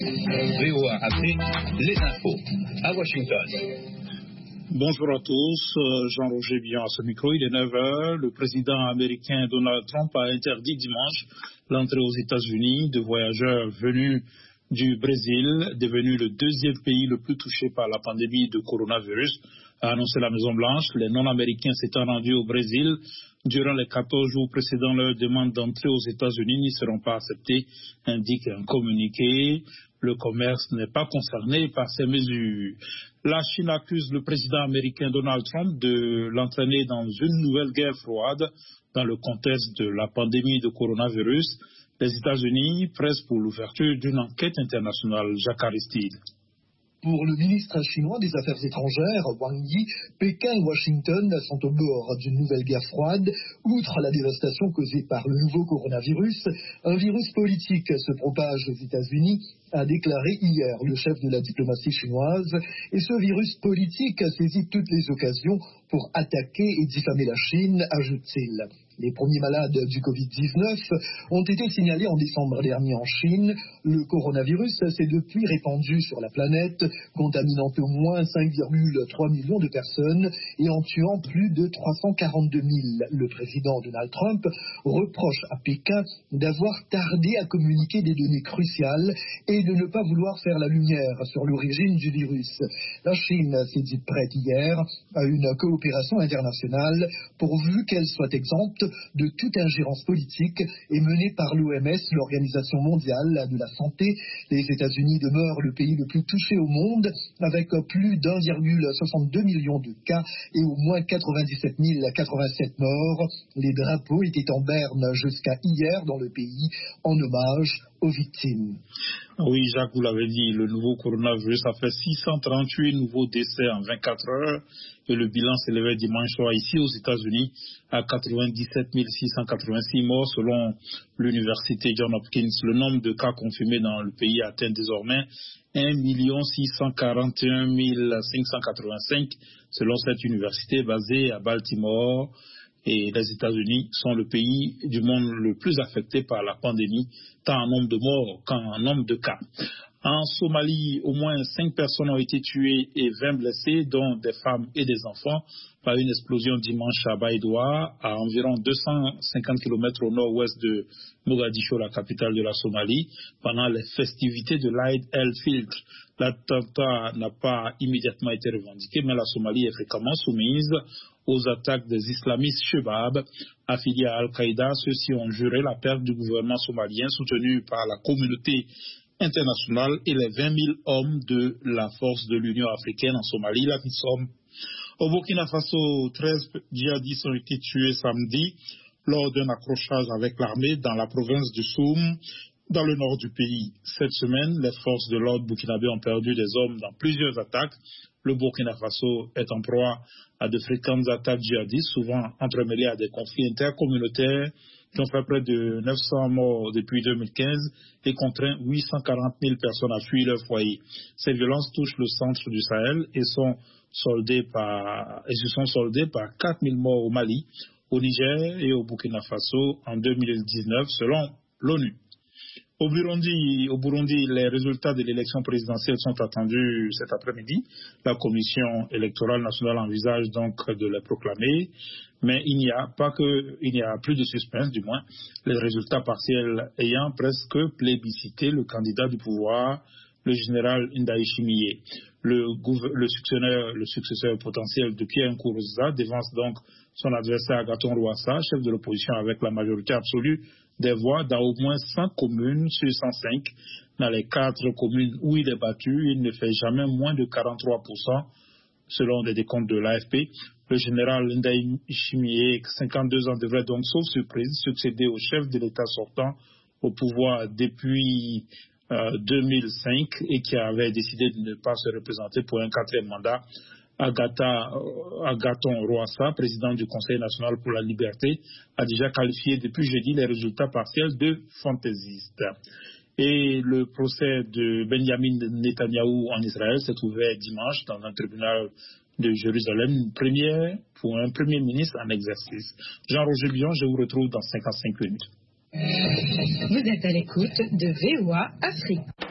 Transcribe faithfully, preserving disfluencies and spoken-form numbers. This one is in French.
V O A Afrique, les infos à Washington. Bonjour à tous, Jean-Roger Bion à ce micro, il est neuf heures. Le président américain Donald Trump a interdit dimanche l'entrée aux États-Unis de voyageurs venus du Brésil, devenu le deuxième pays le plus touché par la pandémie de coronavirus, a annoncé la Maison-Blanche. Les non-américains s'étant rendus au Brésil durant les quatorze jours précédant leur demande d'entrée aux États-Unis n'y seront pas acceptés, indique un communiqué. Le commerce n'est pas concerné par ces mesures. La Chine accuse le président américain Donald Trump de l'entraîner dans une nouvelle guerre froide dans le contexte de la pandémie de coronavirus. Les États-Unis pressent pour l'ouverture d'une enquête internationale. Jacques Aristide. Pour le ministre chinois des Affaires étrangères, Wang Yi, Pékin et Washington sont au bord d'une nouvelle guerre froide. Outre la dévastation causée par le nouveau coronavirus, un virus politique se propage aux États-Unis, a déclaré hier le chef de la diplomatie chinoise. Et ce virus politique saisit toutes les occasions pour attaquer et diffamer la Chine, ajoute-t-il. Les premiers malades du covid dix-neuf ont été signalés en décembre dernier en Chine. Le coronavirus s'est depuis répandu sur la planète, contaminant au moins cinq virgule trois millions de personnes et en tuant plus de trois cent quarante-deux mille. Le président Donald Trump reproche à Pékin d'avoir tardé à communiquer des données cruciales et de ne pas vouloir faire la lumière sur l'origine du virus. La Chine s'est dite prête hier à une coopération internationale pourvu qu'elle soit exempte de toute ingérence politique et menée par l'O M S, l'Organisation mondiale de la santé. Les États-Unis demeurent le pays le plus touché au monde, avec plus d'un virgule soixante-deux million de cas et au moins quatre-vingt-dix-sept mille quatre-vingt-sept morts. Les drapeaux étaient en berne jusqu'à hier dans le pays, en hommage aux victimes. Oui, Jacques, vous l'avez dit, le nouveau coronavirus a fait six cent trente-huit nouveaux décès en vingt-quatre heures et le bilan s'élevait dimanche soir ici aux États-Unis à quatre-vingt-dix-sept mille six cent quatre-vingt-six morts selon l'université Johns Hopkins. Le nombre de cas confirmés dans le pays atteint désormais un million six cent quarante et un mille cinq cent quatre-vingt-cinq selon cette université basée à Baltimore. Et les États-Unis sont le pays du monde le plus affecté par la pandémie, tant en nombre de morts qu'en nombre de cas. En Somalie, au moins cinq personnes ont été tuées et vingt blessées, dont des femmes et des enfants, par une explosion dimanche à Baïdoa, à environ deux cent cinquante kilomètres au nord-ouest de Mogadiscio, la capitale de la Somalie, pendant les festivités de l'Aïd el-Fitr. L'attentat n'a pas immédiatement été revendiqué, mais la Somalie est fréquemment soumise aux attaques des islamistes Shebab, affiliés à Al-Qaïda. Ceux-ci ont juré la perte du gouvernement somalien soutenu par la communauté internationale et les vingt mille hommes de la force de l'Union africaine en Somalie, la MISOM. Au Burkina Faso, treize djihadistes ont été tués samedi lors d'un accrochage avec l'armée dans la province du Soum, dans le nord du pays. Cette semaine, les forces de l'ordre burkinabé ont perdu des hommes dans plusieurs attaques. Le Burkina Faso est en proie à de fréquentes attaques djihadistes, souvent entremêlées à des conflits intercommunautaires qui ont fait près de neuf cents morts depuis deux mille quinze et contraint huit cent quarante mille personnes à fuir leur foyer. Ces violences touchent le centre du Sahel et, sont soldées par, et se sont soldées par quatre mille morts au Mali, au Niger et au Burkina Faso en deux mille dix-neuf, selon l'ONU. Au Burundi, au Burundi, les résultats de l'élection présidentielle sont attendus cet après-midi. La Commission électorale nationale envisage donc de les proclamer, mais il n'y a pas que, il n'y a plus de suspense, du moins, les résultats partiels ayant presque plébiscité le candidat du pouvoir, le général Ndayishimiye. Le, le, successeur, le successeur potentiel de Pierre Nkurunziza dévance donc son adversaire Agathon Rwasa, chef de l'opposition avec la majorité absolue des voix dans au moins cent communes sur cent cinq. Dans les quatre communes où il est battu, il ne fait jamais moins de quarante-trois pour cent selon des décomptes de l'A F P. Le général Ndayishimiye, cinquante-deux ans, devrait donc, sauf surprise, succéder au chef de l'État sortant au pouvoir depuis euh, deux mille cinq et qui avait décidé de ne pas se représenter pour un quatrième mandat. Agatha, euh, Agathon Rwasa, président du Conseil national pour la liberté, a déjà qualifié depuis jeudi les résultats partiels de fantaisistes. Et le procès de Benjamin Netanyahou en Israël s'est ouvert dimanche dans un tribunal de Jérusalem, une première pour un premier ministre en exercice. Jean-Roger Bion, je vous retrouve dans cinquante-cinq minutes. Vous êtes à l'écoute de V O A Afrique.